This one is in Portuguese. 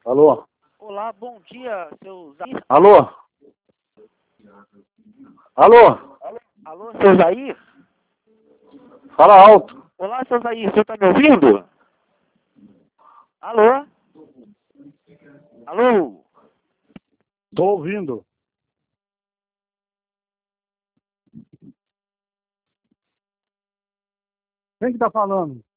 Alô? Olá, bom dia, seu Zair. Alô? Alô? Alô, seu Zair? Fala alto. Olá, seu Zair, o senhor está me ouvindo? Alô? Alô? Tô ouvindo. Quem que tá falando?